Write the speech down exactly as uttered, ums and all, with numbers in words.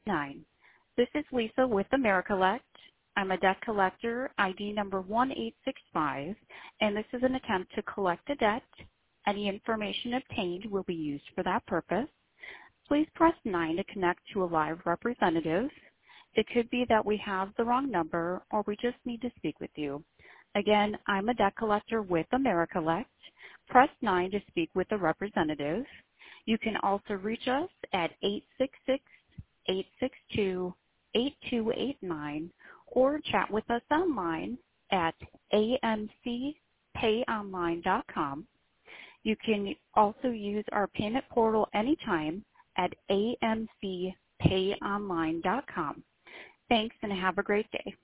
nine. This is Lisa with AmeriCollect. I'm a debt collector, I D number one eight six five, and this is an attempt to collect a debt. Any information obtained will be used for that purpose. Please press nine to connect to a live representative. It could be that we have the wrong number or we just need to speak with you. Again, I'm a debt collector with AmeriCollect. Press nine to speak with a representative. You can also reach us at eight six six, eight six two, eight two eight nine or chat with us online at A M C pay online dot com. You can also use our payment portal anytime at A M C pay online dot com. Thanks and have a great day.